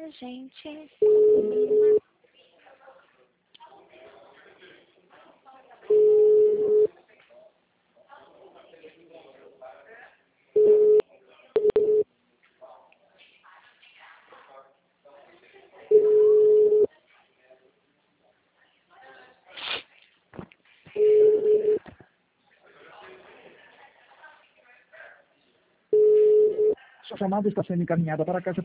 a gente. Sua chamada está sendo encaminhada para a caixa